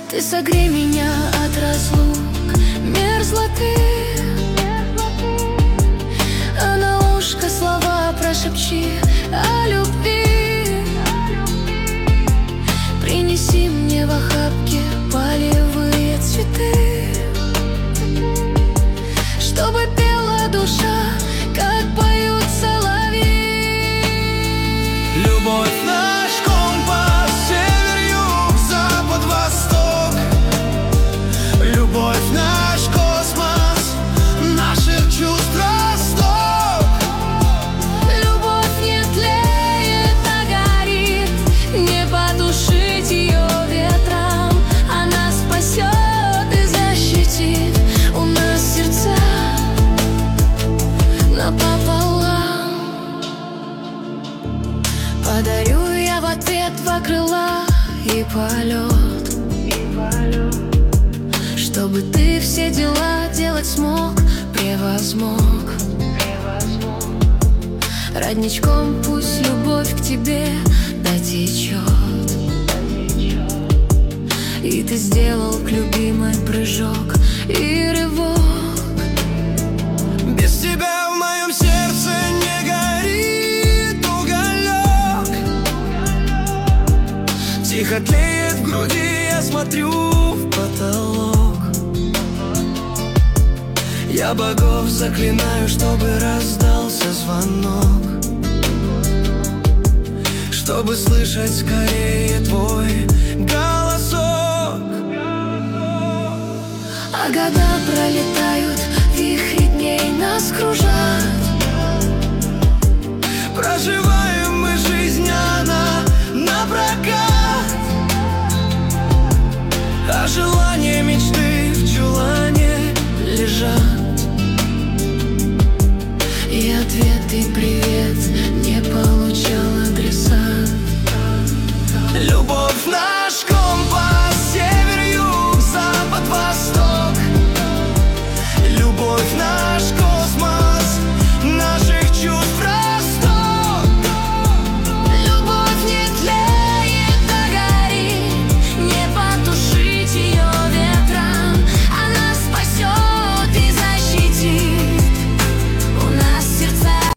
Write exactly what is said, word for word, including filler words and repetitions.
Ты согрей меня от разлук, мерзлоты, а на ушко слова прошепчи о любви. Принеси мне в охапке полевые цветы, чтобы пела душа, как поют соловьи. Любовь наш компас, север-юг, запад-восток. Любовь наш космос, наших чувств росток. Любовь не тлеет, а горит, не потушить ее ветром. Она спасет и защитит. У нас сердца напополам. Подарю я в ответ два крыла и полет, чтобы ты все дела делать смог, превозмог. Родничком пусть любовь к тебе дотечет, и ты сделал к любимой прыжок и рывок. Без тебя в моем сердце не горит уголек. Тихо тлеет в груди, я смотрю в потолок. Я богов заклинаю, чтобы раздался звонок, чтобы слышать скорее твой голосок. А года пролетают, вихри дней нас кружат.